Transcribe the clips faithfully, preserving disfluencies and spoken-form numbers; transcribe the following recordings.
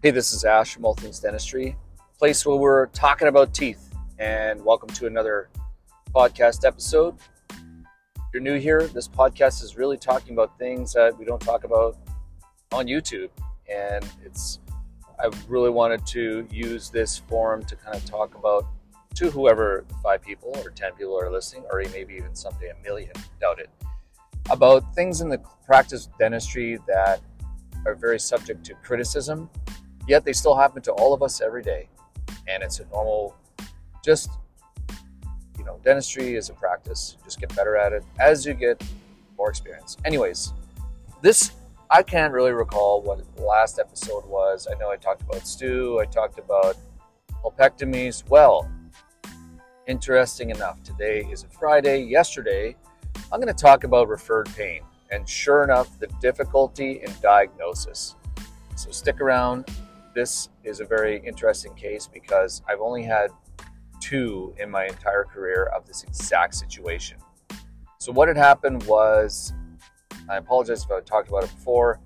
Hey, this is Ash from All Things Dentistry, place where we're talking about teeth. And welcome to another podcast episode. If you're new here, this podcast is really talking about things that we don't talk about on YouTube. And it's I really wanted to use this forum to kind of talk about to whoever five people or ten people are listening, or maybe even someday a million, doubt it, about things in the practice of dentistry that are very subject to criticism. Yet they still happen to all of us every day. And it's a normal, just, you know, dentistry is a practice. Just get better at it as you get more experience. Anyways, this, I can't really recall what the last episode was. I know I talked about stew. I talked about pulpectomies. Well, interesting enough, today is a Friday. Yesterday, I'm going to talk about referred pain. And sure enough, the difficulty in diagnosis. So stick around. This is a very interesting case because I've only had two in my entire career of this exact situation. So what had happened was, I apologize if I talked about it before.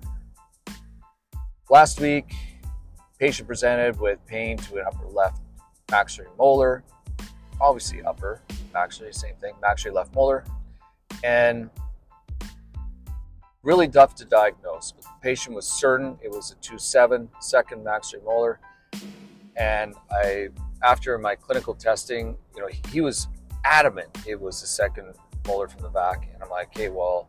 Last week, patient presented with pain to an upper left maxillary molar, obviously upper maxillary, same thing, maxillary left molar, and really tough to diagnose. But the patient was certain it was a two seven second maxillary molar. And I, after my clinical testing, you know, he, he was adamant it was the second molar from the back. And I'm like, hey, well,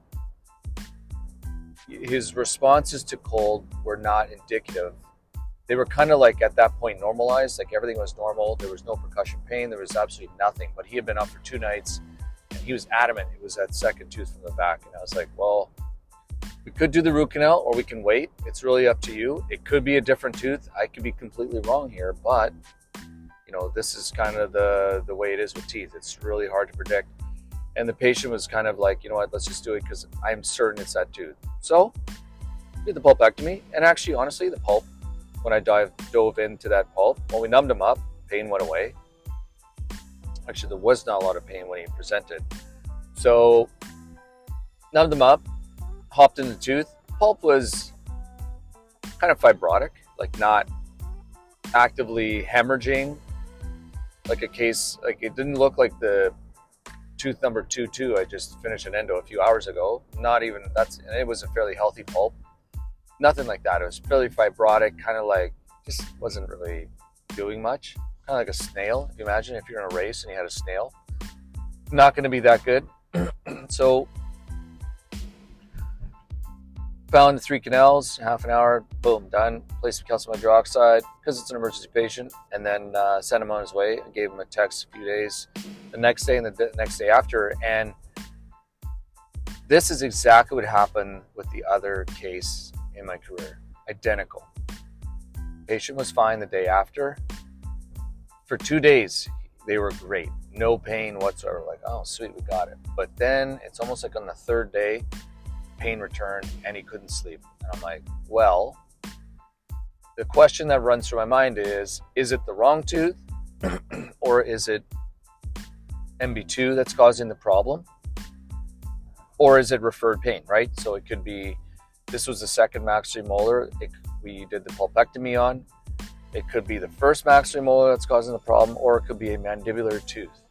his responses to cold were not indicative. They were kind of like at that point normalized, like everything was normal. There was no percussion pain. There was absolutely nothing. But he had been up for two nights and he was adamant it was that second tooth from the back. And I was like, well, we could do the root canal or we can wait. It's really up to you. It could be a different tooth. I could be completely wrong here, but you know, this is kind of the, the way it is with teeth. It's really hard to predict. And the patient was kind of like, you know what, let's just do it because I'm certain it's that tooth. So did the pulpectomy. And actually, honestly, the pulp, when I dive, dove into that pulp, when we numbed him up, pain went away. Actually, there was not a lot of pain when he presented. So numbed him up, hopped in the tooth. Pulp was kind of fibrotic, like not actively hemorrhaging, like a case, like it didn't look like the tooth number two two. I just finished an endo a few hours ago. Not even, that's, and it was a fairly healthy pulp. Nothing like that. It was fairly fibrotic, kind of like, just wasn't really doing much. Kind of like a snail. If you imagine if you're in a race and you had a snail, not going to be that good. So found the three canals, half an hour, boom, done. Placed some calcium hydroxide because it's an emergency patient, and then uh, sent him on his way. I gave him a text a few days, the next day and the next day after. And this is exactly what happened with the other case in my career. Identical. Patient was fine the day after. For two days, they were great. No pain whatsoever. Like, oh, sweet, we got it. But then it's almost like on the third day, pain returned and he couldn't sleep. And I'm like, well, the question that runs through my mind is, is it the wrong tooth or is it M B two that's causing the problem? Or is it referred pain, right? So it could be, this was the second maxillary molar it, we did the pulpectomy on. It could be the first maxillary molar that's causing the problem, or it could be a mandibular tooth.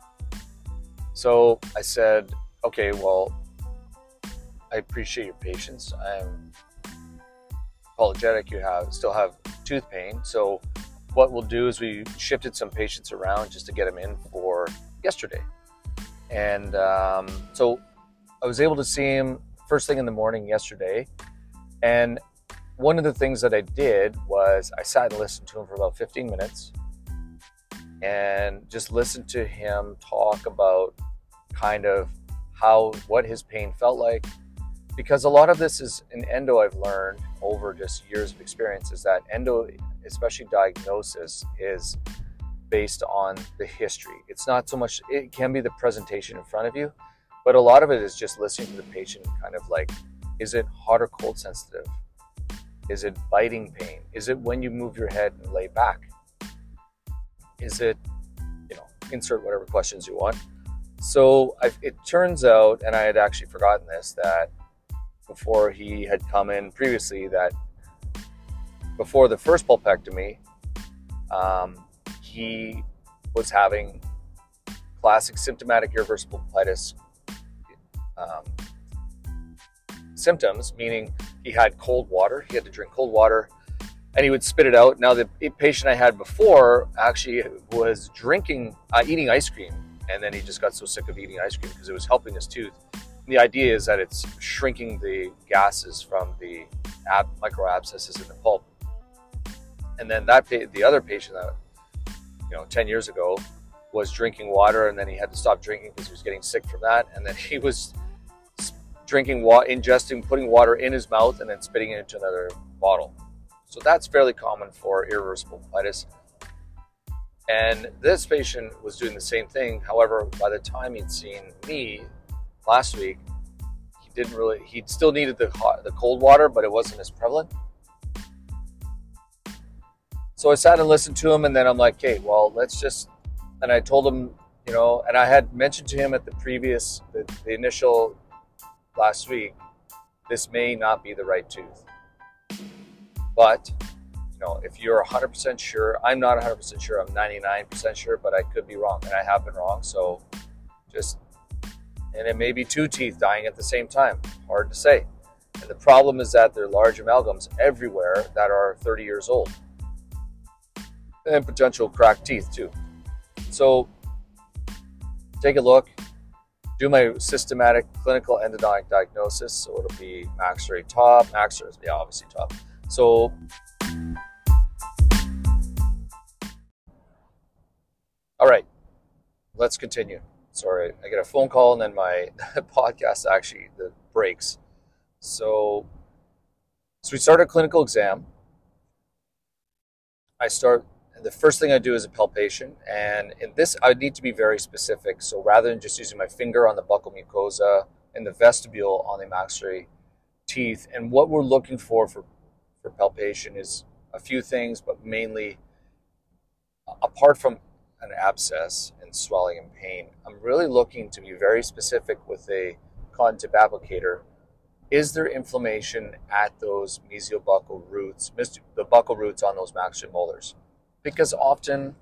So I said, okay, well, I appreciate your patience. I'm apologetic you have still have tooth pain. So what we'll do is we shifted some patients around just to get them in for yesterday. And um, so I was able to see him first thing in the morning yesterday. And one of the things that I did was I sat and listened to him for about fifteen minutes and just listened to him talk about kind of how, what his pain felt like. Because a lot of this is in endo, I've learned over just years of experience, is that endo, especially diagnosis, is based on the history. It's not so much, it can be the presentation in front of you, but a lot of it is just listening to the patient, kind of like, is it hot or cold sensitive? Is it biting pain? Is it when you move your head and lay back? Is it, you know, insert whatever questions you want. So I've, it turns out, and I had actually forgotten this, that before he had come in previously, that before the first pulpectomy, um, he was having classic symptomatic irreversible colitis um, symptoms, meaning he had cold water. He had to drink cold water, and he would spit it out. Now, the patient I had before actually was drinking, uh, eating ice cream, and then he just got so sick of eating ice cream because it was helping his tooth. And the idea is that it's shrinking the gases from the ab micro abscesses in the pulp. And then that the other patient that, you know, ten years ago was drinking water, and then he had to stop drinking because he was getting sick from that. And then he was drinking water, ingesting, putting water in his mouth, and then spitting it into another bottle. So that's fairly common for irreversible colitis. And this patient was doing the same thing. However, by the time he'd seen me last week, he didn't really, he still needed the hot, the cold water, but it wasn't as prevalent. So I sat and listened to him, and then I'm like, okay, well, let's just, and I told him, you know, and I had mentioned to him at the previous, the, the initial last week, this may not be the right tooth. But, you know, if you're one hundred percent sure, I'm not one hundred percent sure, I'm ninety-nine percent sure, but I could be wrong, and I have been wrong. So just, and it may be two teeth dying at the same time, hard to say. And the problem is that there are large amalgams everywhere that are thirty years old, and potential cracked teeth too. So take a look, do my systematic clinical endodontic diagnosis. So it'll be maxillary top, maxillary, yeah, obviously top. So all right, let's continue. Sorry, I get a phone call and then my podcast actually the breaks. So, so we start a clinical exam. I start, the first thing I do is a palpation, and in this I need to be very specific. So rather than just using my finger on the buccal mucosa and the vestibule on the maxillary teeth, and what we're looking for for, for palpation is a few things, but mainly, apart from an abscess and swelling and pain, I'm really looking to be very specific with a cotton tip applicator. Is there inflammation at those mesiobuccal roots, the buccal roots on those maxillary molars? Because often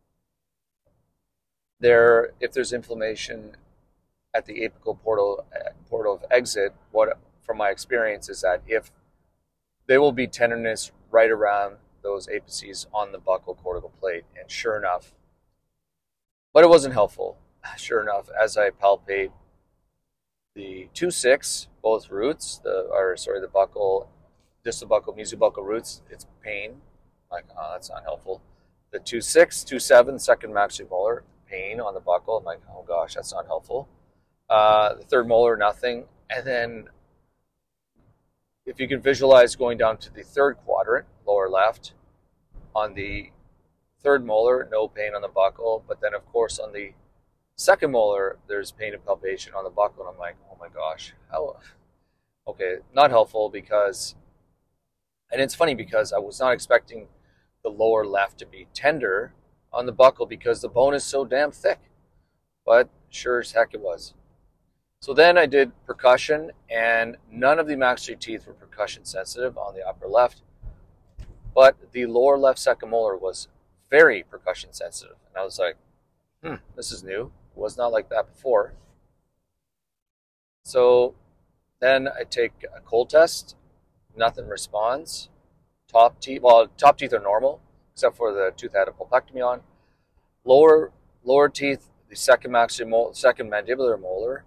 there, if there's inflammation at the apical portal, portal of exit, what from my experience is that if there will be tenderness right around those apices on the buccal cortical plate, and sure enough, but it wasn't helpful. Sure enough, as I palpate the two six, both roots, the or sorry, the buccal, distal buccal, mesiobuccal roots, it's pain. Like, oh, that's not helpful. The two six, two seven, second maxillary molar, pain on the buccal. I'm like, oh gosh, that's not helpful. Uh, the third molar, nothing. And then if you can visualize going down to the third quadrant, lower left, on the third molar, no pain on the buccal, but then of course on the second molar, there's pain and palpation on the buccal, and I'm like, oh my gosh, how? Okay, not helpful because, and it's funny because I was not expecting the lower left to be tender on the buccal because the bone is so damn thick, but sure as heck it was. So then I did percussion, and none of the maxillary teeth were percussion sensitive on the upper left, but the lower left second molar was very percussion sensitive. And I was like, hmm, this is new. It was not like that before. So then I take a cold test, nothing responds. Top teeth, well, top teeth are normal, except for the tooth I had a pulpectomy on. Lower lower teeth, the second maxillary molar, second mandibular molar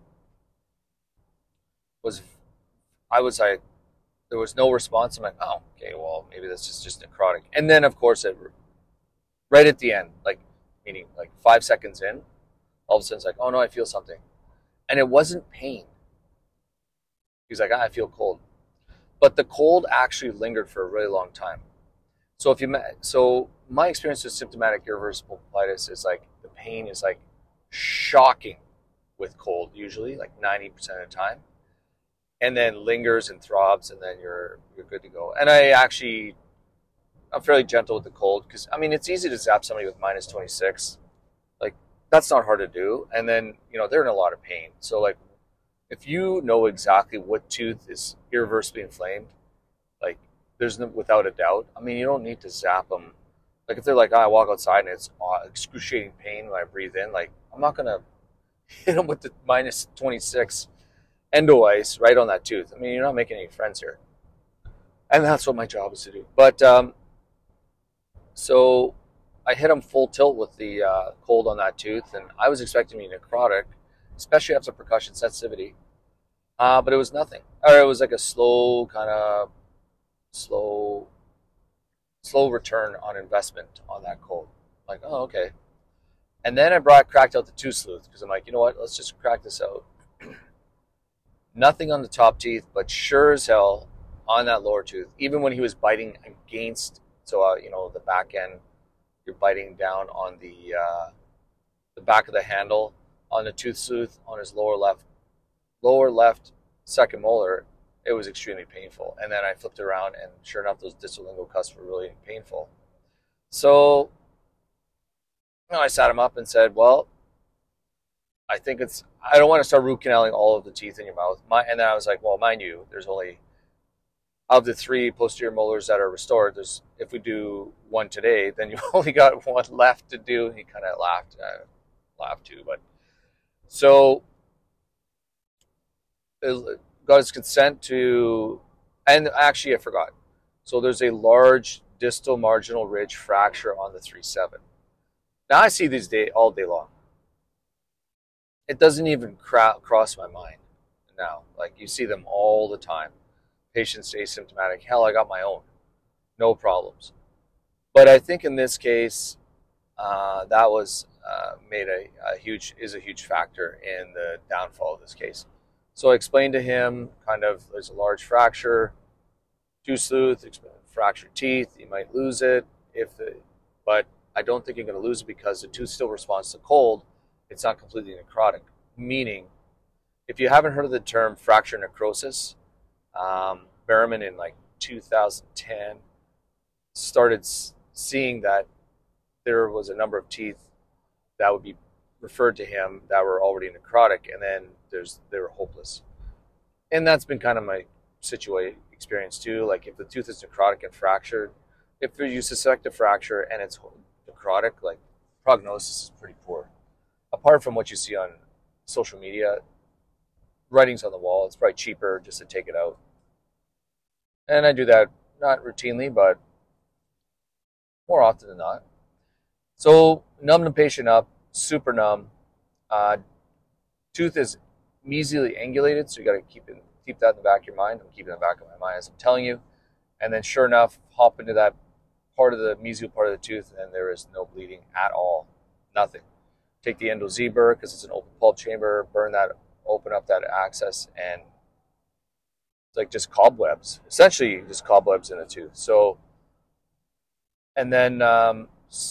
was, I was like, there was no response. I'm like, oh, okay, well, maybe this is just necrotic. And then, of course, it, right at the end, like, meaning like five seconds in, all of a sudden it's like, oh no, I feel something. And it wasn't pain. He's like, ah, I feel cold. But the cold actually lingered for a really long time. So if you, so my experience with symptomatic irreversible colitis is like, the pain is like shocking with cold, usually like ninety percent of the time. And then lingers and throbs, and then you're you're good to go. And I actually, I'm fairly gentle with the cold because, I mean, it's easy to zap somebody with minus twenty-six. Like, that's not hard to do. And then, you know, they're in a lot of pain. So, like, if you know exactly what tooth is irreversibly inflamed, like, there's no, without a doubt. I mean, you don't need to zap them. Like if they're like, oh, I walk outside and it's uh, excruciating pain when I breathe in, like I'm not gonna hit them with the minus twenty-six endo ice right on that tooth. I mean, you're not making any friends here, and that's what my job is to do. But um, so I hit them full tilt with the uh, cold on that tooth, and I was expecting to be necrotic, especially after percussion sensitivity. Uh, but it was nothing, or it was like a slow kind of slow, slow return on investment on that cold. I'm like, oh, okay. And then I brought cracked out the tooth sleuth because I'm like, you know what? Let's just crack this out. Nothing on the top teeth, but sure as hell on that lower tooth. Even when he was biting against, so uh, you know, the back end, you're biting down on the uh, the back of the handle on the tooth sleuth on his lower left, lower left second molar. It was extremely painful. And then I flipped around, and sure enough, those distal lingual cusps were really painful. So, you know, I sat him up and said, well, I think it's, I don't want to start root canaling all of the teeth in your mouth. My, and then I was like, well, mind you, there's only, of the three posterior molars that are restored, there's, if we do one today, then you've only got one left to do. He kind of laughed, uh, laughed too, but so it got his consent to, and actually I forgot. So there's a large distal marginal ridge fracture on the three seven. Now I see these day all day long. It doesn't even cross my mind now. Like you see them all the time. Patients asymptomatic. Hell, I got my own. No problems. But I think in this case, uh, that was uh, made a, a huge, is a huge factor in the downfall of this case. So I explained to him kind of there's a large fracture, tooth sleuth, fractured teeth. You might lose it if the, but I don't think you're going to lose it because the tooth still responds to cold. It's not completely necrotic. Meaning, if you haven't heard of the term fracture necrosis, um, Berman in like two thousand ten started seeing that there was a number of teeth that would be referred to him that were already necrotic, and then there's they were hopeless. And that's been kind of my situation experience too. Like if the tooth is necrotic and fractured, if you suspect a fracture and it's necrotic, like prognosis is pretty poor. Apart from what you see on social media, writings on the wall, it's probably cheaper just to take it out. And I do that not routinely, but more often than not. So numb the patient up, super numb. Uh, tooth is mesially angulated, so you got to keep it, keep that in the back of your mind. I'm keeping it in the back of my mind as I'm telling you. And then sure enough, hop into that part of the mesial part of the tooth, and there is no bleeding at all. Nothing. Take the endo-Z-burr because it's an open pulp chamber, burn that, open up that access, and it's like just cobwebs. Essentially, just cobwebs in a tooth. So, and then, um,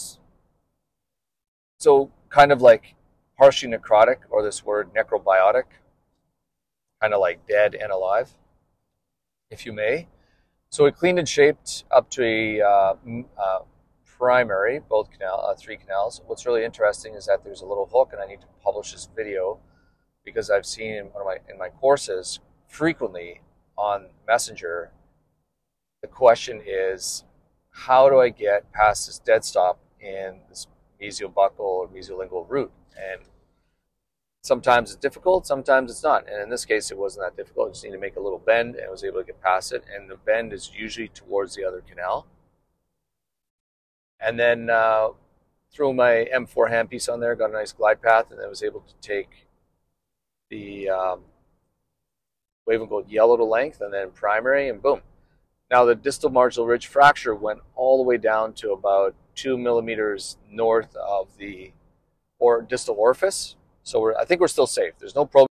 so kind of like partially necrotic, or this word necrobiotic, kind of like dead and alive, if you may. So it cleaned and shaped up to a uh, uh, primary, both canal, uh, three canals. What's really interesting is that there's a little hook, and I need to publish this video because I've seen in one of my in my courses frequently on Messenger. The question is, how do I get past this dead stop in this mesiobuccal or mesiolingual root? And sometimes it's difficult, sometimes it's not. And in this case, it wasn't that difficult. I just need to make a little bend, and I was able to get past it. And the bend is usually towards the other canal. And then uh, threw my M four handpiece on there, got a nice glide path, and then was able to take the um, wave and go yellow to length, and then primary, and boom. Now the distal marginal ridge fracture went all the way down to about two millimeters north of the or distal orifice. So we're, I think we're still safe. There's no problem.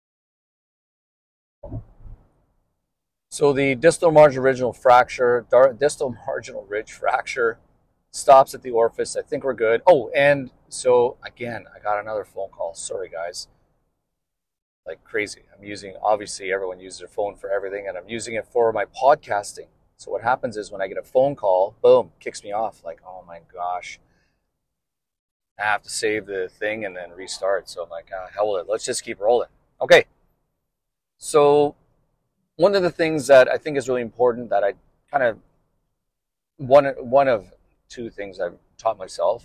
So the distal marginal ridge fracture, distal marginal ridge fracture stops at the orifice. I think we're good. Oh, and so again, I got another phone call. Sorry, guys. Like crazy. I'm using, obviously everyone uses their phone for everything, and I'm using it for my podcasting. So what happens is when I get a phone call, boom, kicks me off. Like, oh my gosh, I have to save the thing and then restart. So I'm like, ah, hell with it. Let's just keep rolling. Okay. So one of the things that I think is really important that I kind of one one of two things I've taught myself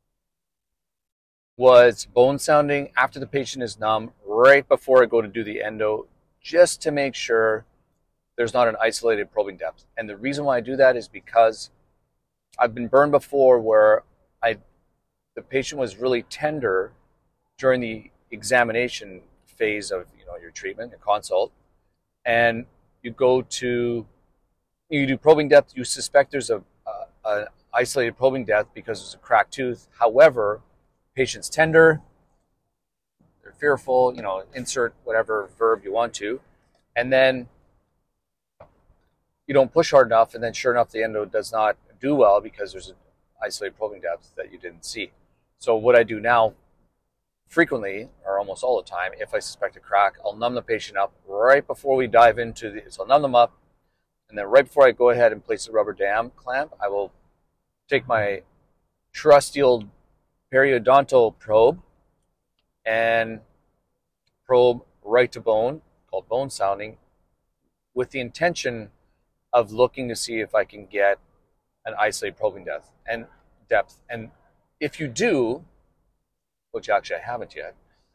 was bone sounding after the patient is numb, right before I go to do the endo, just to make sure there's not an isolated probing depth. And the reason why I do that is because I've been burned before where I the patient was really tender during the examination phase of, you know, your treatment, your consult, and you go to you do probing depth. You suspect there's a, a, a isolated probing depth because there's a cracked tooth. However, patient's tender, they're fearful. You know, insert whatever verb you want to, and then you don't push hard enough, and then sure enough, the endo does not do well because there's an isolated probing depth that you didn't see. So what I do now, frequently, or almost all the time, if I suspect a crack, I'll numb the patient up right before we dive into the, so I'll numb them up, and then right before I go ahead and place the rubber dam clamp, I will take my trusty old periodontal probe and probe right to bone, called bone sounding, with the intention of looking to see if I can get an isolated probing depth and depth. And if you do, which actually I haven't yet,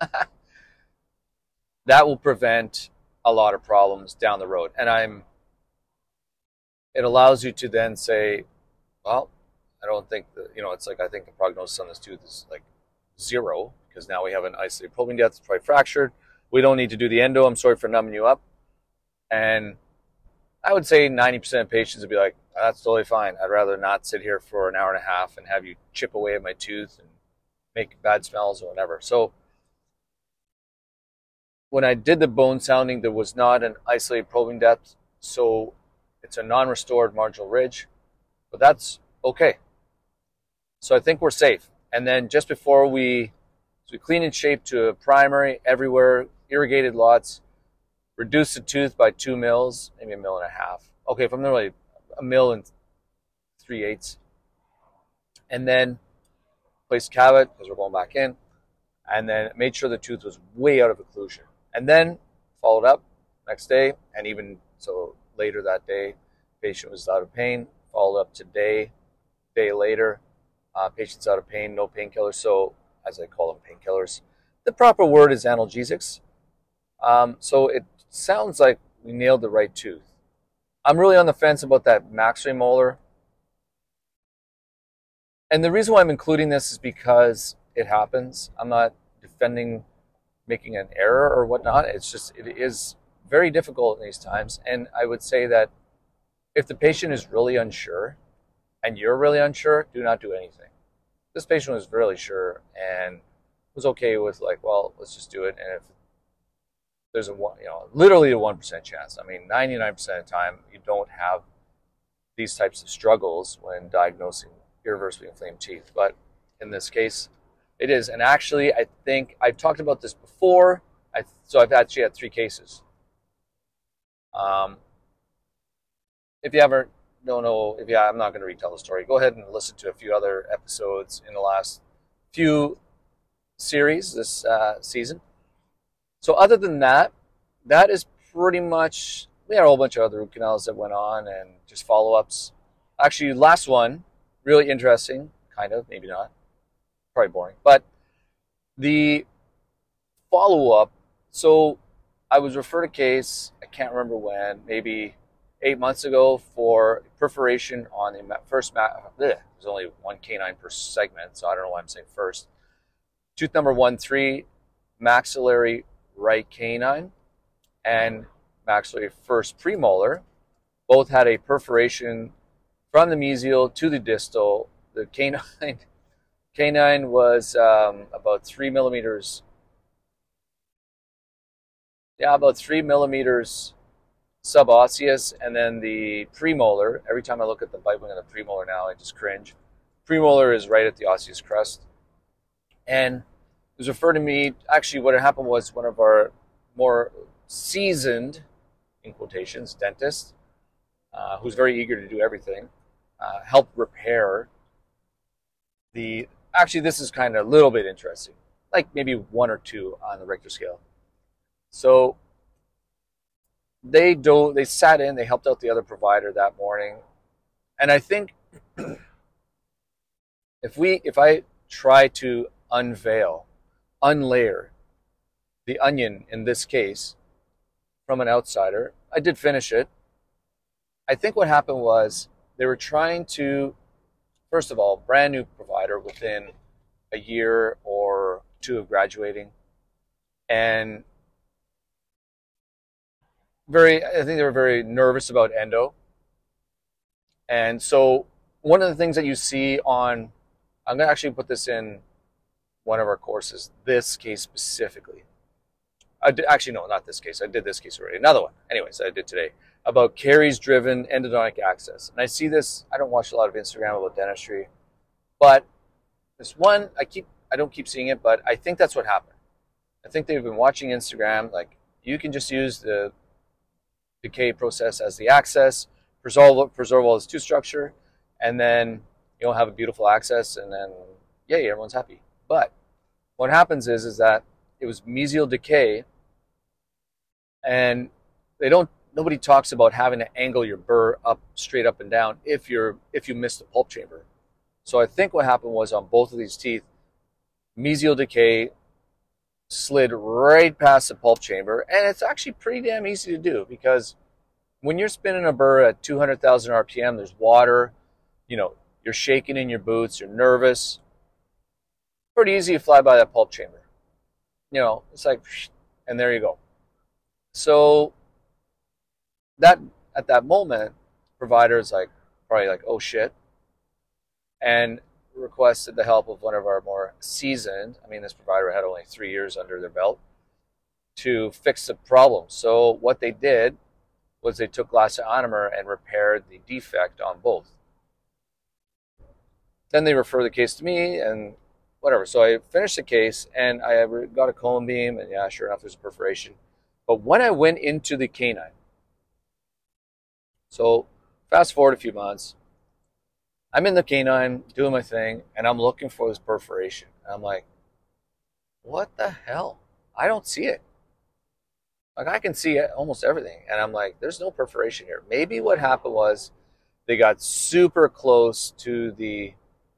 that will prevent a lot of problems down the road. And I'm, it allows you to then say, well, I don't think that, you know, it's like, I think the prognosis on this tooth is like zero, because now we have an isolated probing depth, it's probably fractured. We don't need to do the endo. I'm sorry for numbing you up. And I would say ninety percent of patients would be like, oh, that's totally fine. I'd rather not sit here for an hour and a half and have you chip away at my tooth and make bad smells or whatever. So when I did the bone sounding, there was not an isolated probing depth. So it's a non-restored marginal ridge, but that's okay. So I think we're safe. And then just before we, so we clean and shape to a primary everywhere, irrigated lots, reduce the tooth by two mils, maybe a mil and a half. Okay, if I'm really a mil and three eighths. And then place cavit, because we're going back in, and then made sure the tooth was way out of occlusion. And then followed up next day, and even so later that day, patient was out of pain. Followed up today, day later, uh, patient's out of pain, no painkillers. So, as I call them, painkillers. The proper word is analgesics. Um, so it sounds like we nailed the right tooth. I'm really on the fence about that maxillary molar. And the reason why I'm including this is because it happens. I'm not defending making an error or whatnot. It's just, it is very difficult in these times. And I would say that if the patient is really unsure and you're really unsure, do not do anything. This patient was really sure and was okay with like, well, let's just do it. And if there's a one, you know, literally a one percent chance. I mean, ninety-nine percent of the time, you don't have these types of struggles when diagnosing irreversibly inflamed teeth. But in this case, it is. And actually, I think I've talked about this before. I, so I've actually had three cases. Um, if you ever don't know, if yeah, I'm not going to retell the story. Go ahead and listen to a few other episodes in the last few series this uh, season. So other than that, that is pretty much, we had a whole bunch of other root canals that went on and just follow-ups. Actually, last one, really interesting, kind of, maybe not, probably boring. But the follow-up, so I was referred a case, I can't remember when, maybe eight months ago for perforation on the first, bleh, there's only one canine per segment, so I don't know why I'm saying first. Tooth number one, three, maxillary right canine and maxillary first premolar both had a perforation from the mesial to the distal. The canine canine was um, about three millimeters, yeah, about three millimeters subosseous, and then the premolar. Every time I look at the bite wing of the premolar now, I just cringe. Premolar is right at the osseous crest, and it was referred to me, actually what had happened was one of our more seasoned, in quotations, dentists, uh, who's very eager to do everything, uh, helped repair the, actually this is kind of a little bit interesting, like maybe one or two on the Richter scale. So they do they sat in, they helped out the other provider that morning. And I think if we if I try to unveil, unlayer the onion in this case from an outsider, I did finish it. I think what happened was they were trying to, first of all, brand new provider within a year or two of graduating, and very, I think they were very nervous about endo. And so one of the things that you see on, I'm going to actually put this in one of our courses, this case specifically. I did, actually, no, not this case. I did this case already. Another one. Anyways, I did today about caries-driven endodontic access. And I see this, I don't watch a lot of Instagram about dentistry, but this one, I keep, I don't keep seeing it, but I think that's what happened. I think they've been watching Instagram, like, you can just use the decay process as the access, preserve, preserve all this tooth structure, and then you'll have a beautiful access, and then, yay, everyone's happy. But what happens is, is that it was mesial decay, and they don't, nobody talks about having to angle your burr up, straight up and down if you're, if you miss the pulp chamber. So I think what happened was on both of these teeth, mesial decay slid right past the pulp chamber, and it's actually pretty damn easy to do because when you're spinning a burr at two hundred thousand R P M, there's water, you know, you're shaking in your boots, you're nervous. Pretty easy to fly by that pulp chamber. You know, it's like, and there you go. So that at that moment, provider is like probably like, oh shit, and requested the help of one of our more seasoned, I mean, this provider had only three years under their belt, to fix the problem. So what they did was they took glass ionomer and repaired the defect on both. Then they refer the case to me and whatever. So I finished the case and I got a cone beam, and yeah, sure enough, there's a perforation. But when I went into the canine, so fast forward a few months, I'm in the canine doing my thing, and I'm looking for this perforation. And I'm like, what the hell? I don't see it. Like, I can see almost everything. And I'm like, there's no perforation here. Maybe what happened was they got super close to the,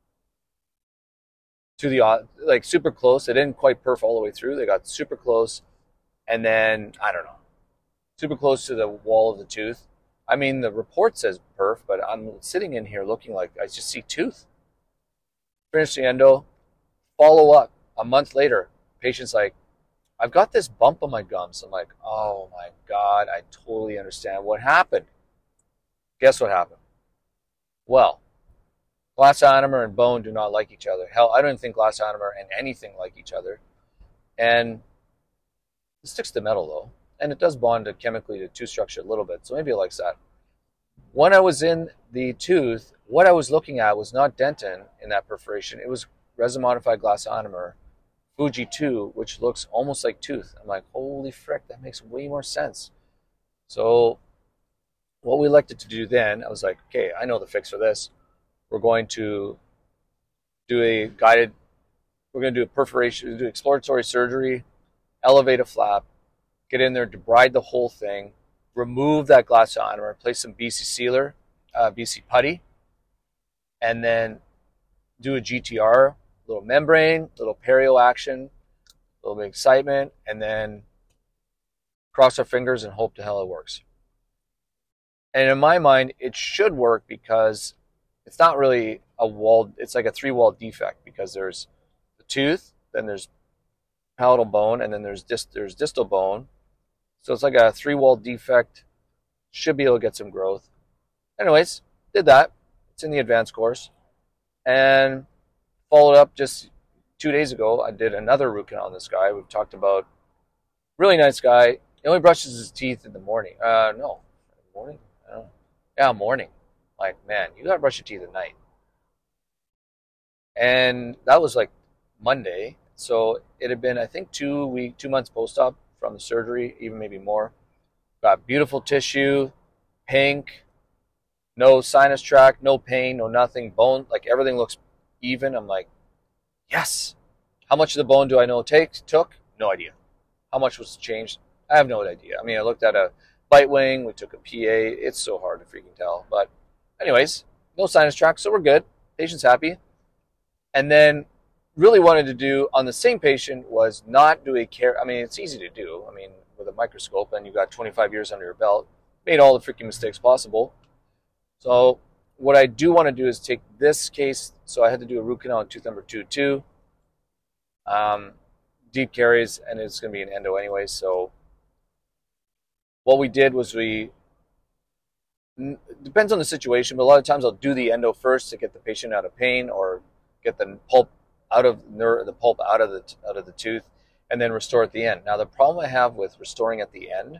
to the, like super close. They didn't quite perf all the way through. They got super close. And then, I don't know, super close to the wall of the tooth. I mean, the report says perf, but I'm sitting in here looking like I just see tooth. Finish the endo, follow up a month later. Patient's like, I've got this bump on my gums. I'm like, oh my God, I totally understand what happened. Guess what happened? Well, glass ionomer and bone do not like each other. Hell, I don't think glass ionomer and anything like each other. And it sticks to metal though. And it does bond to chemically to tooth structure a little bit, so maybe it likes that. When I was in the tooth, what I was looking at was not dentin in that perforation. It was resin modified glass ionomer, Fuji two, which looks almost like tooth. I'm like, holy frick, that makes way more sense. So what we elected to do then, I was like, okay, I know the fix for this. We're going to do a guided, we're going to do a perforation, do exploratory surgery, elevate a flap, get in there, debride the whole thing, remove that glass ionomer, place some B C sealer, uh, B C putty, and then do a G T R, little membrane, little perio action, a little bit of excitement, and then cross our fingers and hope to hell it works. And in my mind, it should work because it's not really a wall, it's like a three-wall defect because there's the tooth, then there's palatal bone, and then there's, dis there's distal bone. So it's like a three-wall defect. Should be able to get some growth. Anyways, did that. It's in the advanced course. And followed up just two days ago, I did another root canal on this guy. We've talked about, really nice guy. He only brushes his teeth in the morning. Uh, no, morning? I don't know. Yeah, morning. Like, man, you gotta brush your teeth at night. And that was like Monday. So it had been, I think, two week, two months post-op from the surgery, even maybe more. Got beautiful tissue, pink, no sinus tract, no pain, no nothing. Bone, like everything looks even. I'm like, yes. How much of the bone do I know take took? No idea. How much was changed? I have no idea. I mean, I looked at a bite wing, we took a P A. It's so hard to freaking tell. But anyways, no sinus tract, so we're good. Patient's happy. And then really wanted to do on the same patient was not do a care. I mean, it's easy to do. I mean, with a microscope and you've got twenty-five years under your belt, made all the freaking mistakes possible. So what I do want to do is take this case. So I had to do a root canal in tooth number two, two. Um, deep caries, and it's going to be an endo anyway. So what we did was we, depends on the situation, but a lot of times I'll do the endo first to get the patient out of pain or get the pulp out of the pulp out of the out of the tooth, and then restore at the end. Now the problem I have with restoring at the end.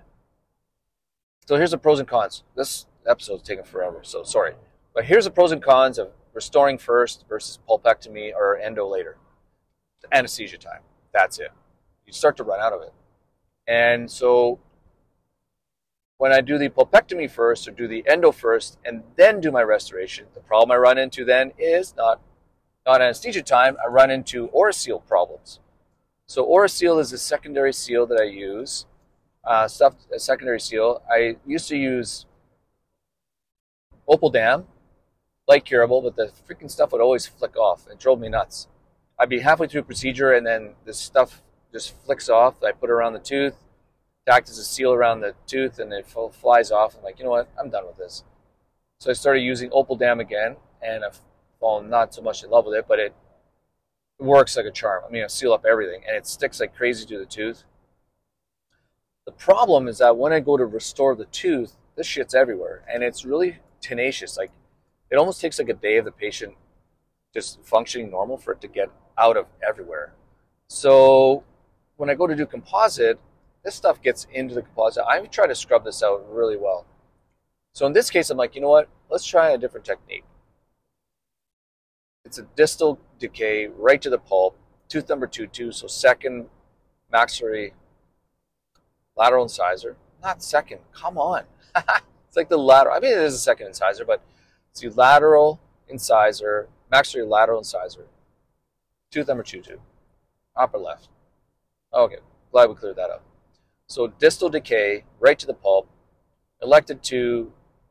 So here's the pros and cons. This episode's taking forever, so sorry. But here's the pros and cons of restoring first versus pulpectomy or endo later. Anesthesia time. That's it. You start to run out of it. And so when I do the pulpectomy first or do the endo first and then do my restoration, the problem I run into then is not, not anesthesia time, I run into Oraseal problems. So Oraseal is a secondary seal that I use. Uh, stuff, a secondary seal. I used to use Opal Dam, light curable, but the freaking stuff would always flick off. It drove me nuts. I'd be halfway through a procedure and then this stuff just flicks off. I put it around the tooth, it acts as a seal around the tooth, and it flies off. I'm like, you know what? I'm done with this. So I started using Opal Dam again, and I've fallen not so much in love with it, but it works like a charm. I mean, I seal up everything, and it sticks like crazy to the tooth. The problem is that when I go to restore the tooth, this shit's everywhere, and it's really tenacious. Like, it almost takes like a day of the patient just functioning normal for it to get out of everywhere. So when I go to do composite, this stuff gets into the composite. I try to scrub this out really well. So in this case, I'm like, you know what? Let's try a different technique. It's a distal decay right to the pulp, tooth number two, two, so second maxillary lateral incisor. Not second, come on. It's like the lateral, I mean, it is a second incisor, but it's the lateral incisor, maxillary lateral incisor, tooth number two, two, upper left. Okay, glad we cleared that up. So distal decay right to the pulp, elected to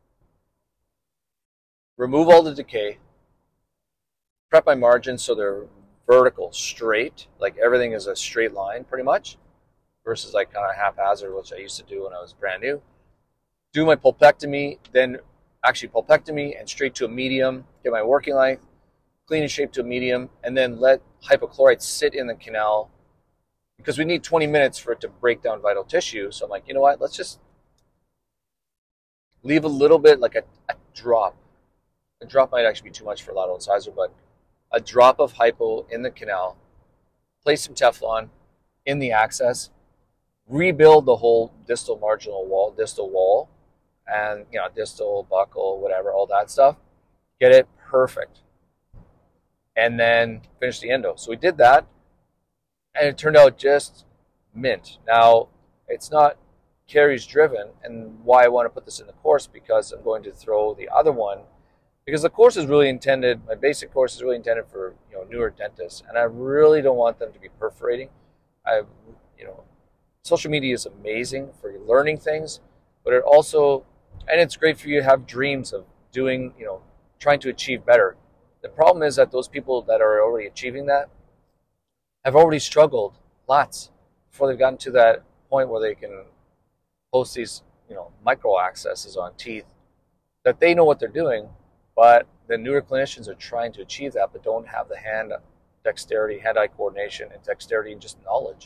remove all the decay, prep my margins so they're vertical, straight, like everything is a straight line pretty much, versus like kind of haphazard, which I used to do when I was brand new. Do my pulpectomy, then actually pulpectomy and straight to a medium, get my working length, clean and shape to a medium, and then let hypochlorite sit in the canal because we need twenty minutes for it to break down vital tissue. So I'm like, you know what, let's just leave a little bit, like a, a drop. A drop might actually be too much for lateral incisor, but a drop of hypo in the canal, place some Teflon in the access, rebuild the whole distal marginal wall, distal wall, and you know, distal, buccal, whatever, all that stuff. Get it perfect. And then finish the endo. So we did that, and it turned out just mint. Now, it's not caries driven, and why I want to put this in the course, because I'm going to throw the other one, because the course is really intended, my basic course is really intended for, you know, newer dentists, and I really don't want them to be perforating. I, you know, social media is amazing for learning things, but it also, and it's great for you to have dreams of doing, you know, trying to achieve better. The problem is that those people that are already achieving that have already struggled lots before they've gotten to that point where they can post these, you know, micro accesses on teeth, that they know what they're doing, but the newer clinicians are trying to achieve that, but don't have the hand dexterity, hand-eye coordination, and dexterity and just knowledge.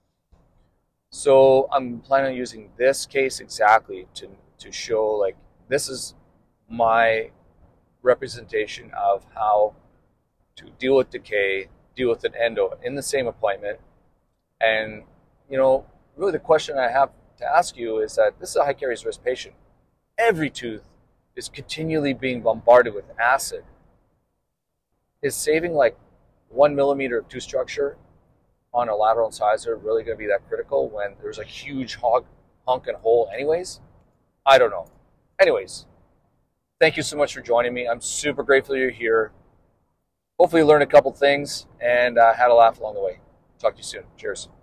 So I'm planning on using this case exactly to, to show, like, this is my representation of how to deal with decay, deal with an endo in the same appointment. And, you know, really the question I have to ask you is that this is a high caries risk patient. Every tooth is continually being bombarded with acid. Is saving like one millimeter of tooth structure on a lateral incisor really going to be that critical when there's a huge hog, honking hole anyways? I don't know. Anyways, thank you so much for joining me. I'm super grateful you're here. Hopefully you learned a couple things and uh, had a laugh along the way. Talk to you soon. Cheers.